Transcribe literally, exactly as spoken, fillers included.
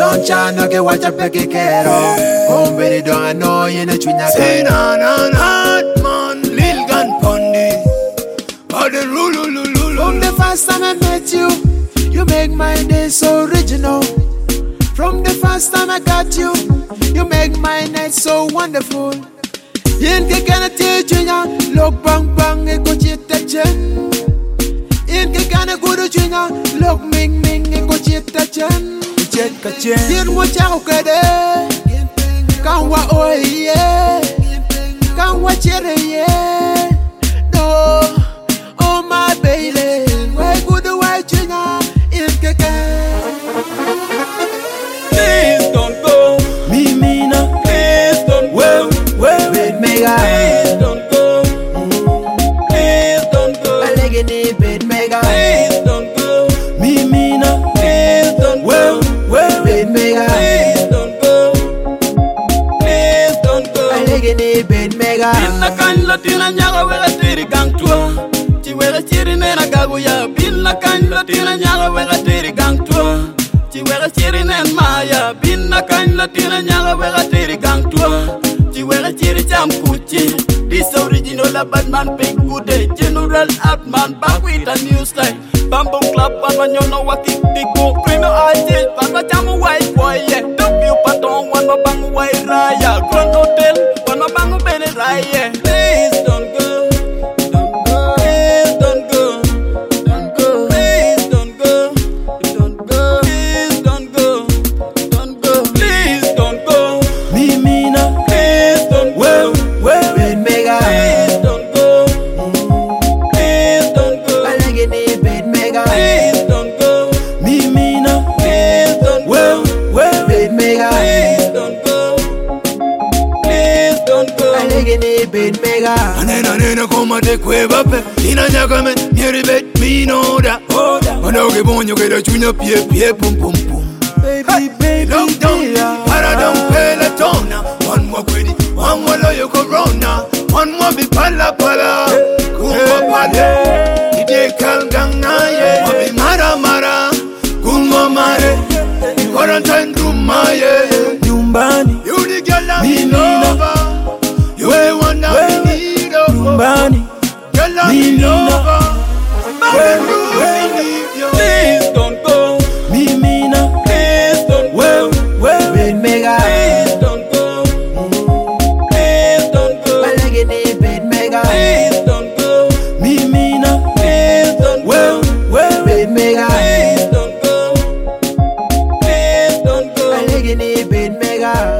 Don't chano que watch up que quiero. Hombre, don't know you no chunya. Say na na na, man, Lil Gun Pondi. Oh, the rule, rule, rule. From the first time I met you, you make my day so original. From the first time I got you, you make my night so wonderful. In ke kana tijunya, look bang bang e ko chita chen. In ke kana guru junya, look ming ming e ko chita chen. Chet ka chen. Yin mo chao kade, kan wa oye, kan wa chere ye. No, oh my baby, why good why junya in ke kana. Please don't go, Mimina. please don't go, Well, Bed mega, please don't go, please don't go, alegini bed mega, please don't go, Mimina. please don't Well, go, well, bed mega, please don't go, please don't go. alegini bed mega. Binna kan latina nyaga wega tiri gang tua, ti wega tiri nena gagu ya. Binna kan latina nyaga wega tiri gang tua, ti wega tiri nen maya. Binna kan latina nyaga wega tiri gang tua, ti wega tiri jam kuchi. This original a bad man big good day. General Atman back with a new style. Bamboo clap and when you know what it big go. Criminal artist, but what I'm a white boy, yeah. Don't be a patron, one more bang white raya. Grand hotel, one more bang belly raya. Please don't go, don't go, please don't go, don't go, please don't go, don't go, please don't go, don't go, please don't go, Mimina. please don't Well, go, well, Bed mega, please don't go, please don't go, alegini bed mega, please don't go, Mimina. please don't Well, go, well, bed mega, please don't go, please don't go. alegini bed mega. Anena nena koma te kweba pe. Ina nyaka me nyeri bet mi no da. Mana ke bonyo ke da chunya pie pie pum pum pum. Baby, baby, Lockdown, dear. paradom pelatona. One more quiddy, one more loyo corona. One more be pala pala. Kumba pale, ide kalganga ye. Wabi mara mara, kumba mare. Quarantine room maye. Nyumbani, You the girl I'm in Mimina. over. You the one that Well, we need over. nyumbani, Girl I'm in Mimina. over. Baby, Well, you well. need you. Please don't go, Mimina, please don't well, go, well, bed mega, please don't go, please don't go, alegini bed mega, please don't go, Mimina, please don't well, go, well, bed mega, please don't go, please don't go. alegini bed mega.